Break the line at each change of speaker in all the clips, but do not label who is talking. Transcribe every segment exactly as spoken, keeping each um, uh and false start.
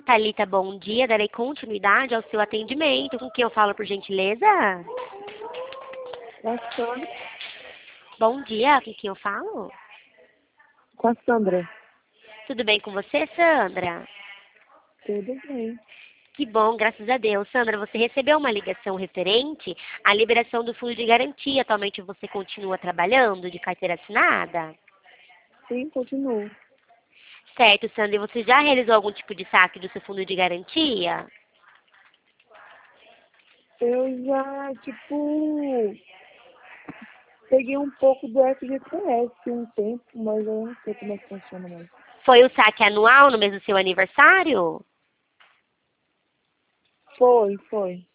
Thalita, bom dia. Darei continuidade ao seu atendimento. Com quem eu falo, por gentileza?
É Sandra.
Bom dia. Com quem eu falo?
Com a Sandra.
Tudo bem com você, Sandra?
Tudo bem.
Que bom, graças a Deus. Sandra, você recebeu uma ligação referente à liberação do fundo de garantia. Atualmente você continua trabalhando de carteira assinada?
Sim, continuo.
Certo, Sandra. E você já realizou algum tipo de saque do seu fundo de garantia?
Eu já, tipo, peguei um pouco do F G T S um tempo, mas eu não sei como é que funciona mais.
Foi o saque anual no mês do seu aniversário?
Foi, foi.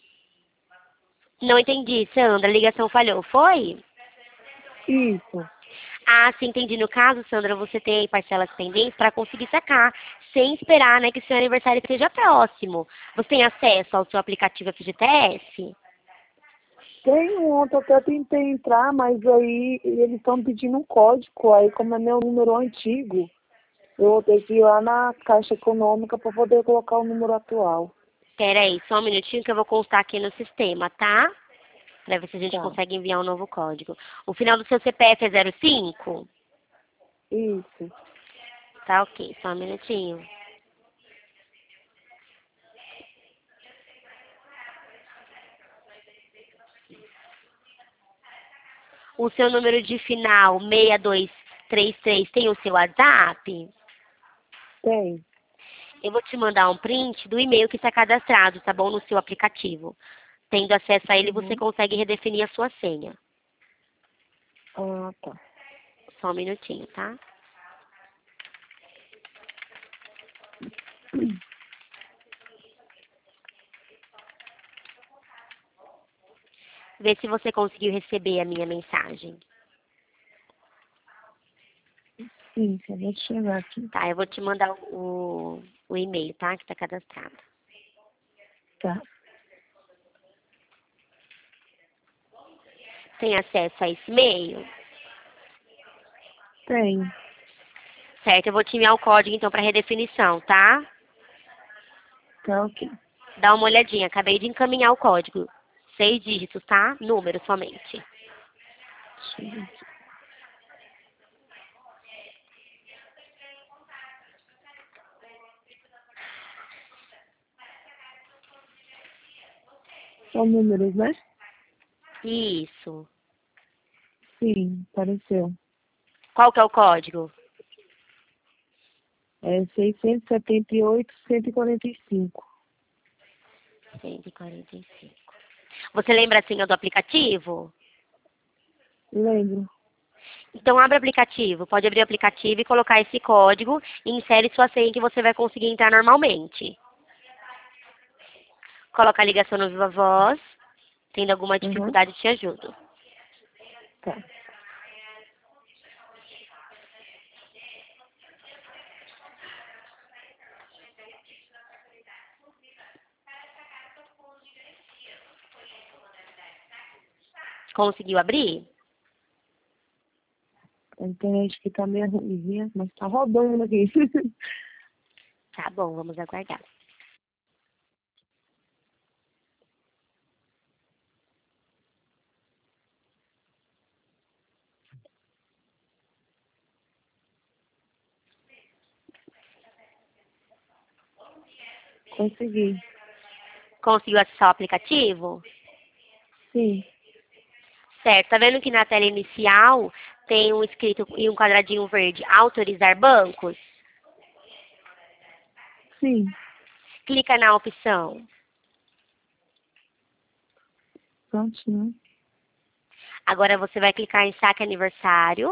Não entendi, Sandra. A ligação falhou, foi?
Isso.
Ah, sim, entendi. No caso, Sandra, você tem aí parcelas pendentes para conseguir sacar, sem esperar, né, que seu aniversário esteja próximo. Você tem acesso ao seu aplicativo F G T S?
Tem um ontem, eu até tentei entrar, mas aí eles estão pedindo um código. Aí, como é meu número antigo, eu vou ter que ir lá na Caixa Econômica para poder colocar o número atual.
Espera aí, só um minutinho que eu vou constar aqui no sistema, tá? Para ver se a gente
Tá.
consegue enviar um novo código. O final do seu C P F é zero cinco?
Isso.
Tá ok, só um minutinho. O seu número de final seis dois três três tem o seu WhatsApp?
Tem.
Eu vou te mandar um print do e-mail que está cadastrado, tá bom? No seu aplicativo. Tendo acesso a ele, você
Uhum.
consegue redefinir a sua senha.
Ah, tá.
Só um minutinho, tá? Vê se você conseguiu receber a minha mensagem.
Sim, acabei de chegar aqui.
Tá, eu vou te mandar o, o e-mail, tá? Que está cadastrado.
Tá.
Tem acesso a esse e-mail?
Tem.
Certo, eu vou te enviar o código, então, para redefinição, tá?
Tá ok.
Dá uma olhadinha, acabei de encaminhar o código. Seis dígitos, tá? Número somente.
Deixa eu ver aqui. São números, né?
Isso.
Sim, apareceu.
Qual que é o código?
É seiscentos e setenta e oito, cento e quarenta e cinco.
cento e quarenta e cinco. Você lembra a senha do aplicativo?
Lembro.
Então, abre o aplicativo. Pode abrir o aplicativo e colocar esse código e insere sua senha que você vai conseguir entrar normalmente. Coloca a ligação no Viva Voz. Tendo alguma
Uhum.
dificuldade, te ajudo.
Tá.
Conseguiu abrir?
A internet aqui tá meio ruimzinha, mas tá rodando aqui.
Tá bom, vamos aguardar.
Consegui.
Conseguiu acessar o aplicativo?
Sim.
Certo. Tá vendo que na tela inicial tem um escrito e um quadradinho verde, autorizar bancos?
Sim.
Clica na opção.
Prontinho.
Agora você vai clicar em saque aniversário.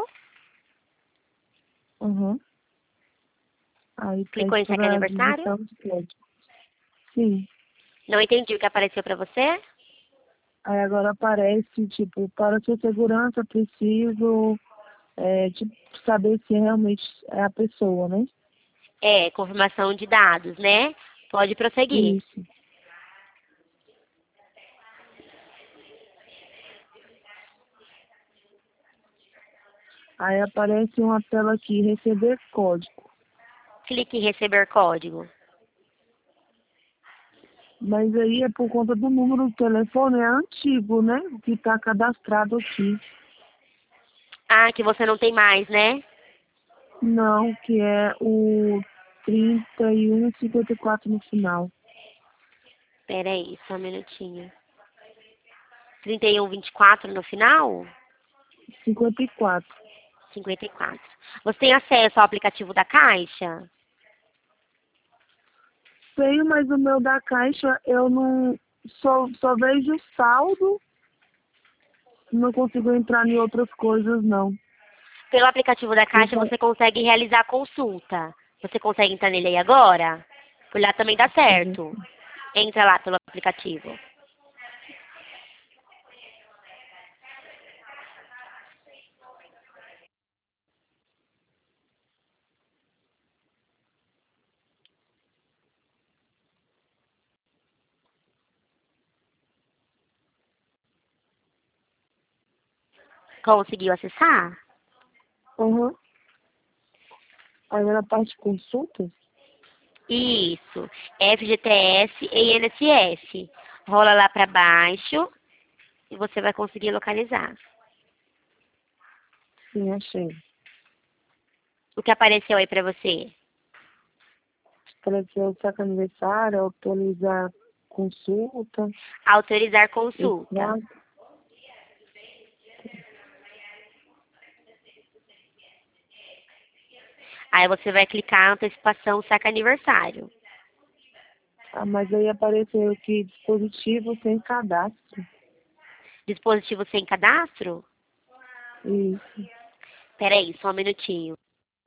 Uhum. Aí
Clicou
pede
em saque
para
aniversário?
digitar os códigos. Sim.
Não entendi o que apareceu para você?
Aí agora aparece, tipo, para sua segurança, preciso é, tipo, saber se realmente é a pessoa, né?
É, confirmação de dados, né? Pode prosseguir.
Isso. Aí aparece uma tela aqui, receber código.
Clique em receber código.
Mas aí é por conta do número do telefone, é antigo, né? O que está cadastrado aqui.
Ah, que você não tem mais, né?
Não, que é o trinta e um cinquenta e quatro no final.
Pera aí, só um minutinho. trinta e um vinte e quatro no final?
cinquenta e quatro.
cinquenta e quatro. Você tem acesso ao aplicativo da Caixa?
Tenho, mas o meu da Caixa eu não só, só vejo o saldo, não consigo entrar em outras coisas não.
Pelo aplicativo da
Eu
Caixa
só-
você consegue realizar a consulta. Você consegue entrar nele aí agora? Por lá também dá certo. Entra lá pelo aplicativo. Conseguiu acessar?
Uhum. Aí na parte de consultas,
Isso. F G T S e I N S S. Rola lá para baixo e você vai conseguir localizar.
sim, achei.
O que apareceu aí para você?
Apareceu o saco aniversário, autorizar consulta,
Autorizar consulta.
extrato.
Aí você vai clicar antecipação saca aniversário.
Ah, mas aí apareceu que dispositivo sem cadastro.
Dispositivo sem cadastro?
Isso.
Peraí, só um minutinho.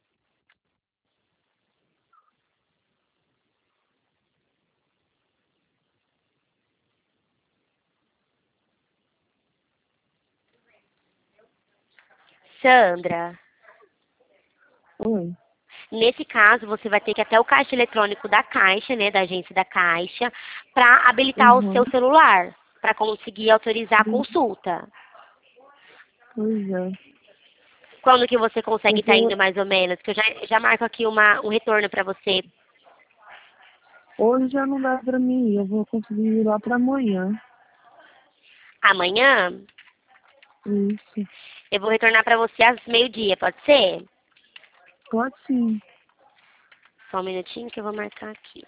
Sandra,
Oi.
nesse caso você vai ter que ir até o caixa eletrônico da Caixa, né, da agência da Caixa, para habilitar o
Uhum.
seu celular, para conseguir autorizar a
Sim,
consulta.
pois é.
Quando que você consegue
Porque
estar indo mais ou menos? Que eu já, já marco aqui uma, um retorno para você.
hoje já não dá pra mim ir, eu vou conseguir ir lá pra amanhã.
Amanhã,
Isso.
eu vou retornar para você às meio-dia, pode ser?
Pode sim.
Só um minutinho que eu vou marcar aqui.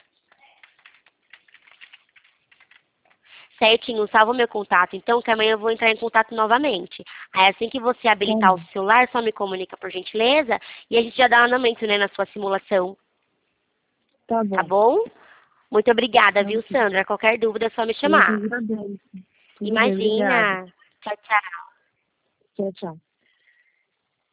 Certinho, salva o meu contato, então, que amanhã eu vou entrar em contato novamente. Aí, assim que você
Tá
habilitar o
bom.
celular, só me comunica por gentileza e a gente já dá um andamento, né, na sua simulação,
Tá
tá
bom.
bom? Muito obrigada,
Tá
viu,
ok.
Sandra? Qualquer dúvida é só me
Eu que
chamar.
agradeço. Tudo bem, obrigada.
Imagina. Tchau, tchau.
Tchau, tchau.